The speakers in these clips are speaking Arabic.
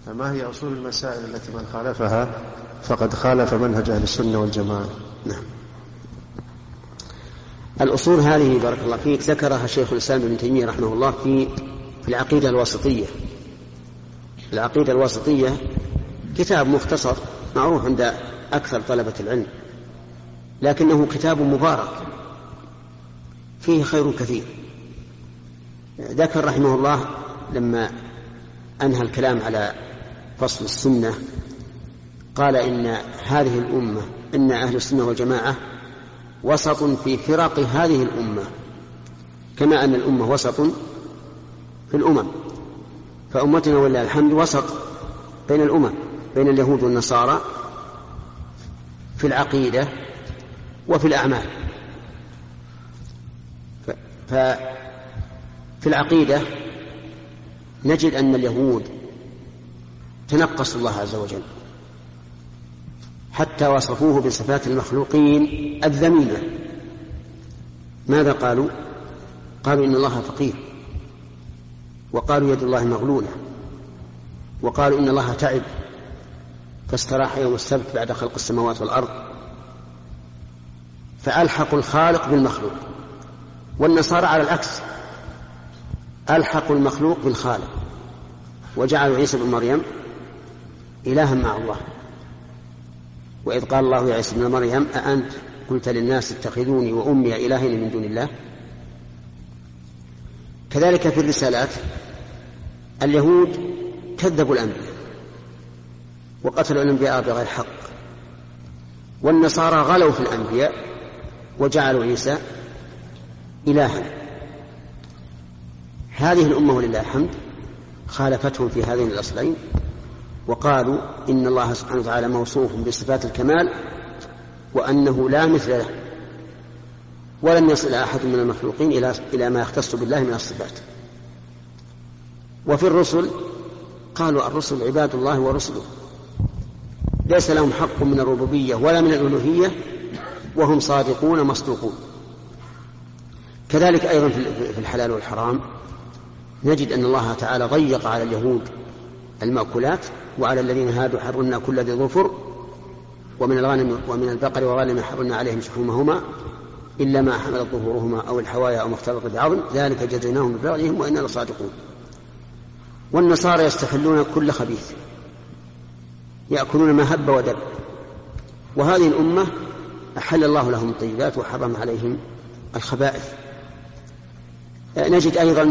ما هي أصول المسائل التي من خالفها فقد خالف منهج أهل السنة والجماعة؟ نعم. الأصول هذه بارك الله فيك ذكرها شيخ الإسلام ابن تيمية رحمه الله في العقيدة الواسطية. العقيدة الواسطية كتاب مختصر معروف عند أكثر طلبة العلم، لكنه كتاب مبارك فيه خير كثير. ذكر رحمه الله لما أنهى الكلام على فصل السنة قال إن هذه الأمة، إن أهل السنة والجماعة وسط في فرق هذه الأمة، كما أن الأمة وسط في الأمم، فأمتنا ولله الحمد وسط بين الأمم، بين اليهود والنصارى في العقيدة وفي الأعمال. ففي العقيدة نجد أن اليهود تنقصوا الله عز وجل حتى وصفوه بصفات المخلوقين الذميمة. ماذا قالوا؟ قالوا إن الله فقير، وقالوا يد الله مغلولة، وقالوا إن الله تعب فاستراح يوم السبت بعد خلق السماوات والأرض، فألحقوا الخالق بالمخلوق. والنصارى على العكس، ألحقوا المخلوق بالخالق وجعلوا عيسى بن مريم إلها مع الله. وإذ قال الله يا عيسى بن مريم أأنت قلت للناس اتخذوني وأمي إلهين من دون الله. كذلك في الرسالات اليهود كذبوا الأنبياء وقتلوا الأنبياء بغير حق، والنصارى غلوا في الأنبياء وجعلوا عيسى إلها. هذه الأمة ولله الحمد خالفتهم في هذين الأصلين، وقالوا إن الله سبحانه وتعالى موصوف بصفات الكمال وأنه لا مثل له، ولن يصل أحد من المخلوقين إلى ما يختص بالله من الصفات. وفي الرسل قالوا الرسل عباد الله ورسله ليس لهم حق من الربوبية ولا من الألوهية وهم صادقون مصدوقون. كذلك أيضا في الحلال والحرام نجد أن الله تعالى ضيق على اليهود المأكولات، وعلى الذين هادوا حرمنا كل ذي ظفر ومن الغنم ومن البقر والغنم حرمنا عليهم شحومهما إلا ما حملت ظهورهما أو الحوايا أو ما اختلط بعظم ذلك جزيناهم ببغيهم وإنا لصادقون. والنصارى يستحلون كل خبيث، يأكلون ما هب ودب. وهذه الأمة أحل الله لهم الطيبات وحرم عليهم الخبائث. نجد أيضا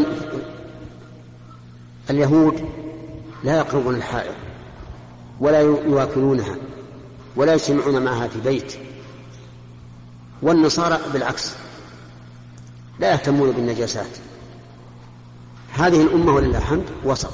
اليهود لا يقربون الحائض ولا يواكلونها ولا يجتمعون معها في بيت، والنصارى بالعكس لا يهتمون بالنجاسات. هذه الأمة ولله الحمد وسط،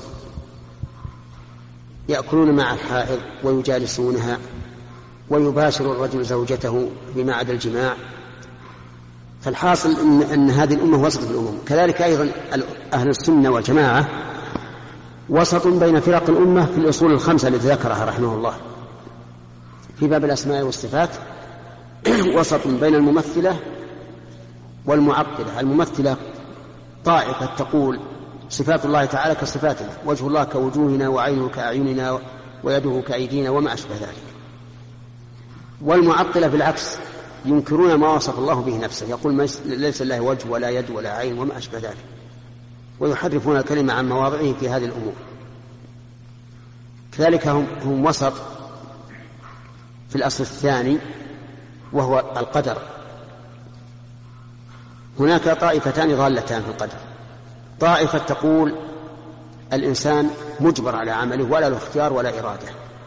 يأكلون مع الحائض ويجالسونها ويباشر الرجل زوجته بما عدا الجماع. فالحاصل أن هذه الأمة وسط في الأمم. كذلك أيضا أهل السنة والجماعة وسط بين فرق الأمة في الأصول الخمسة التي ذكرها رحمه الله في باب الأسماء والصفات. وسط بين الممثلة والمعطلة. الممثلة طائفة تقول صفات الله تعالى كصفاتنا، وجه الله كوجوهنا وعينه كأعيننا ويده كأيدينا وما أشبه ذلك. والمعطلة بالعكس ينكرون ما وصف الله به نفسه، يقول ليس الله وجه ولا يد ولا عين وما أشبه ذلك، ويحرفون الكلمة عن مواضعه في هذه الأمور. كذلك هم وسط في الأصل الثاني وهو القدر. هناك طائفتان ضالتان في القدر، طائفة تقول الإنسان مجبر على عمله ولا له اختيار ولا إرادة،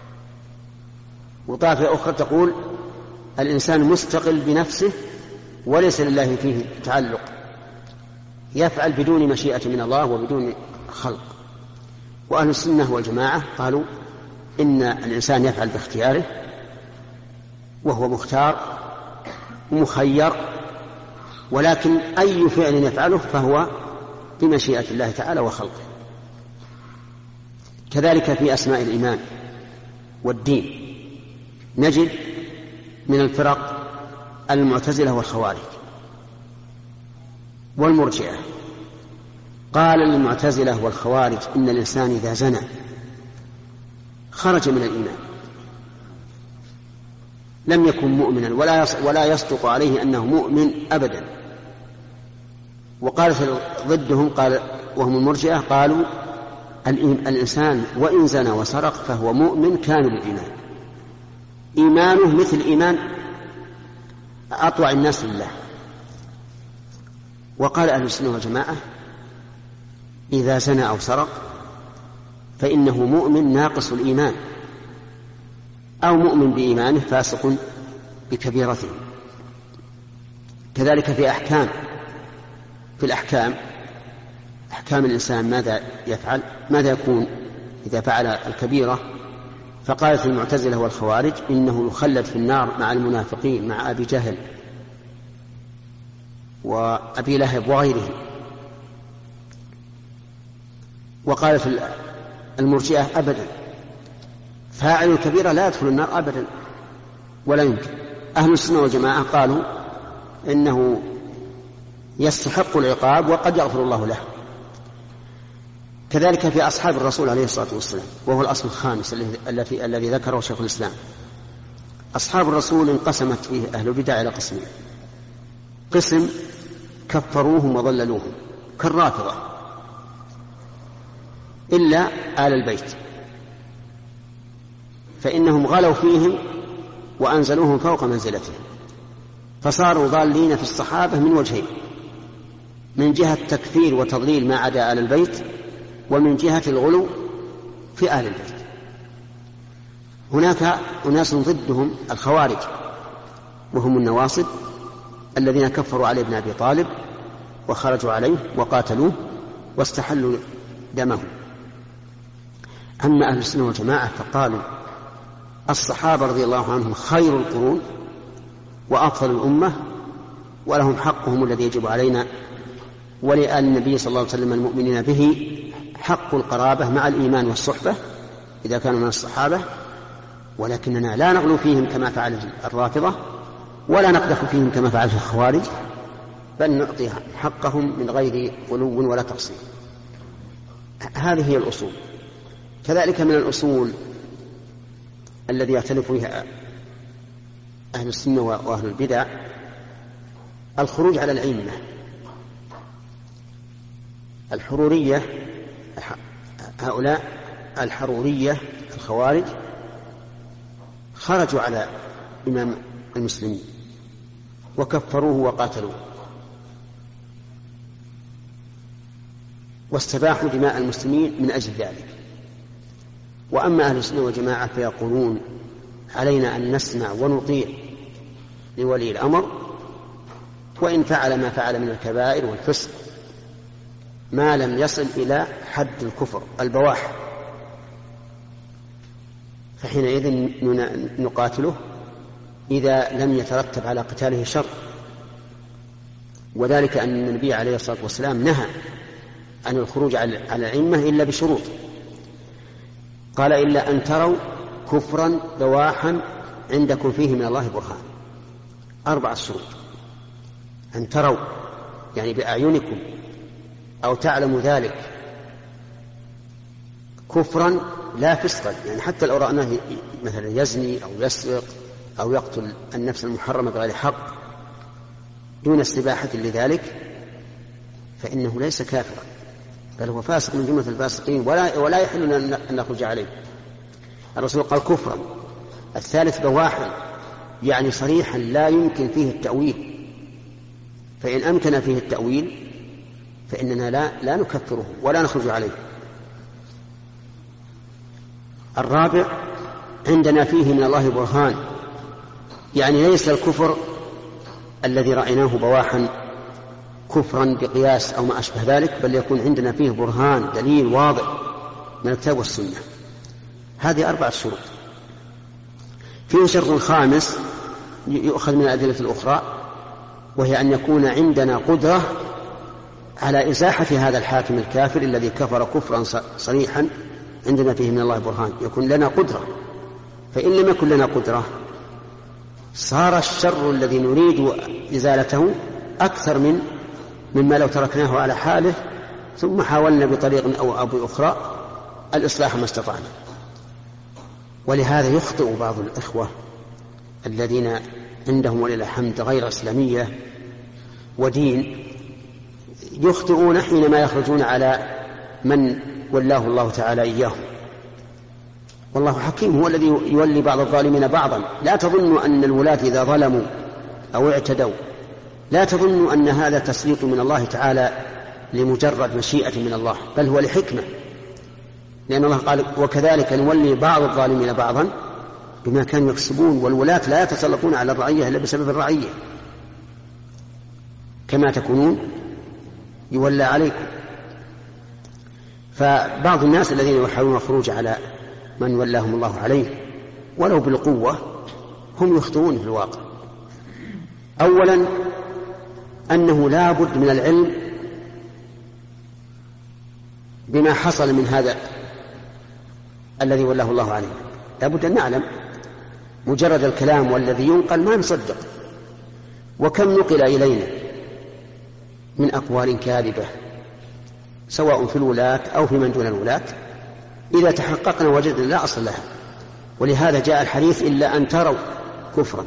وطائفة أخرى تقول الإنسان مستقل بنفسه وليس لله فيه تعلق، يفعل بدون مشيئة من الله وبدون خلق. وأهل السنة والجماعة قالوا إن الإنسان يفعل باختياره وهو مختار ومخير، ولكن أي فعل يفعله فهو بمشيئة الله تعالى وخلقه. كذلك في أسماء الإيمان والدين نجد من الفرق المعتزلة والخوارج والمرجئة. قال المعتزلة والخوارج إن الإنسان إذا زنى خرج من الإيمان، لم يكن مؤمنا ولا يصدق عليه أنه مؤمن أبدا. وقالت ضدهم وهم المرجئة قالوا الإنسان وإن زنى وسرق فهو مؤمن كامل الإيمان، إيمانه مثل إيمان أطوع الناس لله. وقال أهل السنة والجماعة إذا زنى أو سرق فإنه مؤمن ناقص الإيمان، أو مؤمن بإيمانه فاسق بكبيرته. كذلك في الأحكام أحكام الإنسان ماذا يكون إذا فعل الكبيرة. فقالت المعتزلة والخوارج إنه يخلد في النار مع المنافقين مع أبي جهل وأبي لهب وغيرهم. وقالت المرجئة أبدا فاعل الكبيرة لا يدخل النار أبدا ولا يمكن. أهل السنة والجماعة قالوا إنه يستحق العقاب وقد يغفر الله له. كذلك في أصحاب الرسول عليه الصلاة والسلام، وهو الأصل الخامس الذي ذكره شيخ الإسلام. أصحاب الرسول انقسمت فيه أهل البدع إلى قسمين: قسم كفروهم وضللوهم كالرافضة إلا آل البيت، فإنهم غلوا فيهم وأنزلوهم فوق منزلتهم، فصاروا ضالين في الصحابة من وجهين: من جهة تكفير وتضليل ما عدا آل البيت، ومن جهة الغلو في آل البيت. هناك أناس ضدهم الخوارج، وهم النواصب الذين كفروا علي بن أبي طالب وخرجوا عليه وقاتلوه واستحلوا دمه. أما أهل السنة والجماعة فقالوا الصحابة رضي الله عنهم خير القرون وأفضل الأمة، ولهم حقهم الذي يجب علينا ولآل النبي صلى الله عليه وسلم المؤمنين به حق القرابة مع الإيمان والصحبة إذا كانوا من الصحابة، ولكننا لا نغلو فيهم كما فعل الرافضة ولا نقدح فيهم كما فعل الخوارج، بل نعطي حقهم من غير غلو ولا تقصير. هذه هي الأصول. كذلك من الأصول الذي يختلف فيها أهل السنة وأهل البدع الخروج على الأئمة. الحرورية، هؤلاء الحرورية الخوارج خرجوا على إمام المسلمين وكفروه وقاتلوه واستباحوا دماء المسلمين من أجل ذلك. وأما أهل السنة والجماعة فيقولون علينا أن نسمع ونطيع لولي الأمر وإن فعل ما فعل من الكبائر والفسق ما لم يصل إلى حد الكفر البواح، فحينئذ نقاتله إذا لم يترتب على قتاله شر. وذلك أن النبي عليه الصلاة والسلام نهى عن الخروج على الأئمة إلا بشروط، قال إلا أن تروا كفرا بواحا عندكم فيه من الله برهان. 4 شروط: أن تروا يعني بأعينكم أو تعلموا ذلك كفرا لا فسقا، يعني حتى لو رأناه مثلا يزني أو يسرق أو يقتل النفس المحرمة بغير حق دون استباحة لذلك فإنه ليس كافرا، بل هو فاسق من جملة الفاسقين ولا يحل أن نخرج عليه. الرسول قال كفرا. الثالث بواحا يعني صريحا لا يمكن فيه التأويل، فإن أمكن فيه التأويل فإننا لا نكفره ولا نخرج عليه. الرابع عندنا فيه من الله برهان، يعني ليس الكفر الذي رأيناه بواحا كفرا بقياس أو ما أشبه ذلك، بل يكون عندنا فيه برهان دليل واضح من الكتاب والسنة. هذه 4 شروط. فيه شرط خامس يؤخذ من الأدلة الأخرى، وهي أن يكون عندنا قدرة على إزاحة هذا الحاكم الكافر الذي كفر كفرا صريحا عندنا فيه من الله برهان، يكون لنا قدرة. فإن لم يكن لنا قدرة صار الشر الذي نريد إزالته أكثر مما لو تركناه على حاله ثم حاولنا بطريق أو بأخرى الإصلاح ما استطعنا. ولهذا يخطئ بعض الإخوة الذين عندهم ولله الحمد غير إسلامية ودين، يخطئون حينما يخرجون على من ولاه الله تعالى إياهم. والله حكيم، هو الذي يولي بعض الظالمين بعضا. لا تظنوا أن الولاة إذا ظلموا أو اعتدوا، لا تظنوا أن هذا تسليط من الله تعالى لمجرد مشيئة من الله، بل هو لحكمة، لأن الله قال وكذلك نولي بعض الظالمين بعضا بما كانوا يكسبون. والولاة لا يتسلطون على الرعية إلا بسبب الرعية، كما تكونون يولى عليكم. فبعض الناس الذين يحاولون الخروج على من ولاهم الله عليه ولو بالقوة هم يخطئون في الواقع. أولا أنه لا بد من العلم بما حصل من هذا الذي ولاه الله عليه، لا بد أن نعلم. مجرد الكلام والذي ينقل ما نصدق. وكم نقل إلينا من أقوال كاذبة سواء في الولاة أو في من دون الولاة، إذا تحققنا وجدنا لا أصل لها. ولهذا جاء الحديث إلا أن تروا كفرا.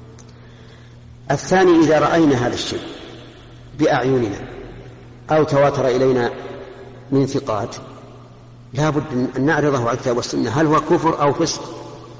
الثاني إذا رأينا هذا الشيء بأعيننا أو تواتر إلينا من ثقات لا بد أن نعرضه على الكتاب والسنة، هل هو كفر أو فسق.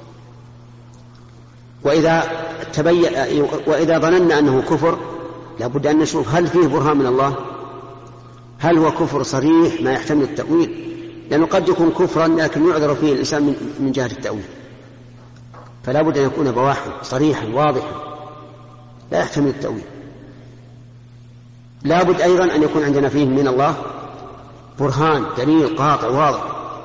وإذا ظننا أنه كفر لا بد أن نشوف هل فيه برهان من الله، هل هو كفر صريح ما يحتمل التأويل، لأنه قد يكون كفرا لكن يعذر فيه الإنسان من جهة التأويل. فلا بد أن يكون بواحا صريحا واضحا لا يحتمل التأويل. لا بد أيضا أن يكون عندنا فيه من الله برهان دليل قاطع واضح.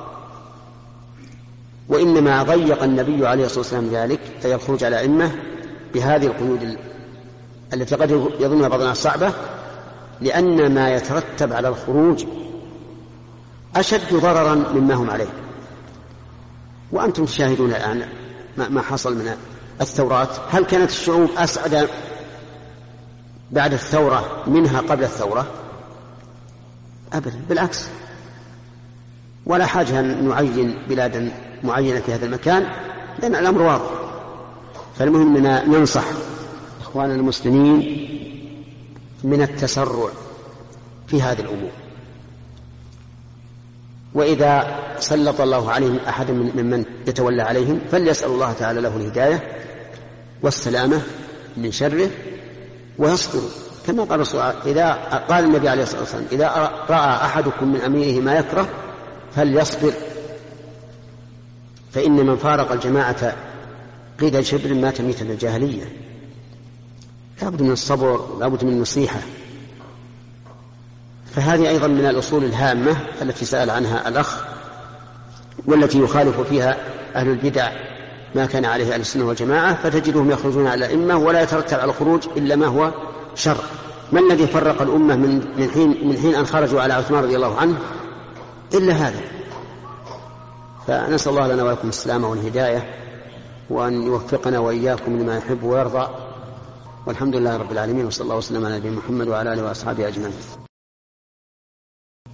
وإنما ضيق النبي عليه الصلاة والسلام ذلك في الخروج على أئمة بهذه القيود التي قد يظنها بعض الناس صعبة، لأن ما يترتب على الخروج أشد ضررا مما هم عليه. وأنتم تشاهدون الآن ما حصل من الثورات. هل كانت الشعوب أسعد بعد الثورة منها قبل الثورة؟ أبدا، بالعكس. ولا حاجة أن نعين بلادا معينة في هذا المكان لأن الأمر واضح. فالمهم أننا ننصح إخواننا المسلمين من التسرع في هذه الأمور. وإذا سلط الله عليهم أحد ممن يتولى عليهم فليسأل الله تعالى له الهداية والسلامة من شره ويصبروا. كما قال إذا قال النبي عليه الصلاة والسلام إذا رأى أحدكم من أميره ما يكره فليصبر، فإن من فارق الجماعة قيد شبر مات ميتة الجاهلية. لا بد من الصبر، لا بد من النصيحة. فهذه أيضا من الأصول الهامة التي سأل عنها الأخ، والتي يخالف فيها أهل البدع ما كان عليه أهل السنة والجماعة، فتجدهم يخرجون على الأئمة ولا يترتب على الخروج إلا ما هو شر. ما الذي فرق الأمة من حين أن خرجوا على عثمان رضي الله عنه إلا هذا. فنسأل الله لنا ولكم السلامة والهداية، وأن يوفقنا وإياكم لما يحب ويرضى. والحمد لله رب العالمين، وصلى الله وسلم على نبينا محمد وعلى آله وأصحابه أجمعين.